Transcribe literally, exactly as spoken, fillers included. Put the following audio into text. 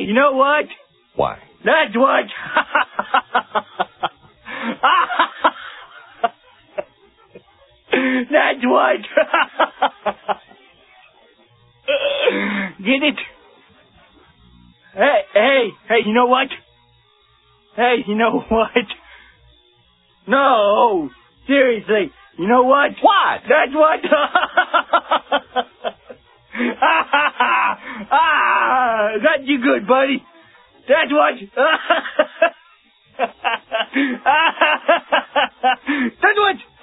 you know what? Why? That's what. That's what. Get it? Hey, hey, hey, you know what? Hey, you know what? No, seriously, you know what? What? That's what. Ah, got you good, buddy. That's what. That's what.